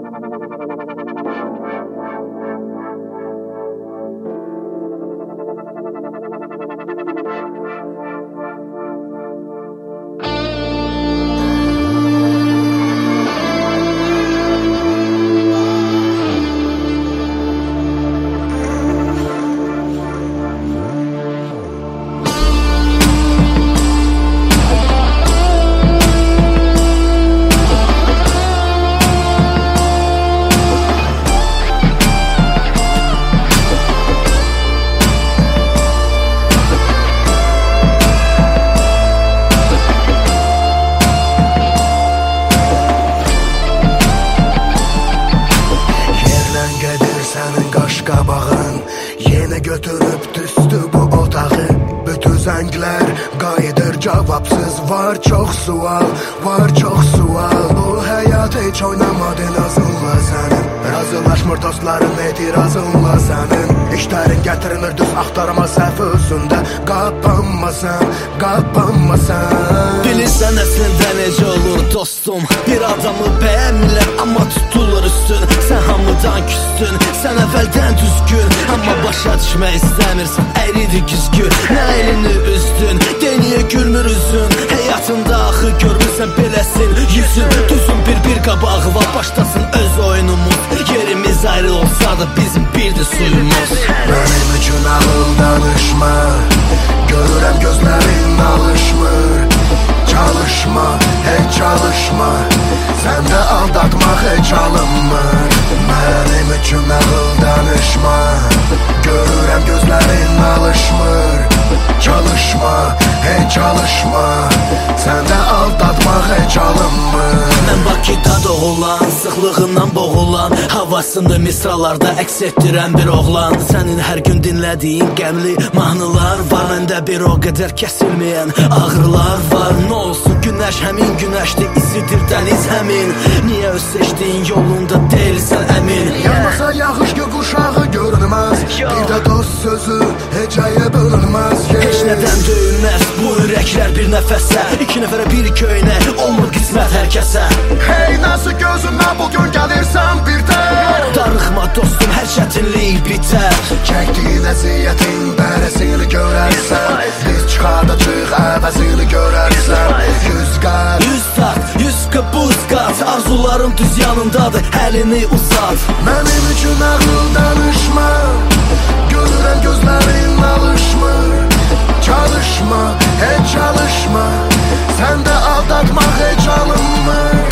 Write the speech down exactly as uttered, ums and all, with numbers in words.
Götürüb düşdü bu otağı. Bütün zənglər qayıdır cavabsız. Var çox sual, var çox sual. Bu həyat heç oynamadın azınla sənin. Razılaşmır dostların etirazınla sənin. İşlərin gətirilir düz axtarma səhv özündə. Qapanmasan, qapanmasan. Bilirsən əslində necə olur dostum. Bir adamı bəyənmirlər amma tutulur üstün. Sən hamıdan küstün, sən əvvəldən düzgün. Amma başa düşmək istəmirsən, əyridir güzgün. Nə elini üzdün, deniyə gülmür üzün. Həyatında axı görmürsən beləsin yüzün. Düzün bir-bir qabağı var, başlasın öz oyunumuz. Yerimiz ayrı olsa da bizim birdir suyumuz. Mənim üçün ağıl danışma, görürəm gözlərin alışmır. Çalışma, heç çalışma, səndə aldatmaq heç alınmır. Mənim üçün ağıl danışma, görürəm gözlərin alışmır. Çalışma, heç çalışma, səndə aldatmaq heç alınmır. Mən Bakıda doğulan, sıxlığından boğulan, havasını misralarda əks etdirən bir oğlan. Sənin hər gün dinlədiyin qəmli mahnılar var. Məndə bir o qədər kəsilməyən ağrılar var. Nə olsun günəş həmin günəşdir, izidir dəniz həmin. Niyə öz seçdiyin yolunda deyilsən əmin? Yağmasa yağış gök uşağı görünməz. Bir də dost sözü hecəyə bölünməz. Heç nədən döyülməz bu ürəklər bir nəfəsə. İki nəfərə bir köynə, olmur qismət hər kəsə. Hey, nasıl gözümə bugün gəlirsən birdən? Darıxma dostum, hər çətinlik bitər. Çəkdiyin əziyyətin bərəsini görərsən. Biz çıxardacaq əvəzini görərsən. Yüz qat, yüz tat, yüz qıbuz qat. Arzularım düz yanındadır, əlini uzat. Mənim üçün ağıl danışma, görürəm gözlərin alışmır. Çalışma, heç çalışma, səndə aldatmaq heç alınmır.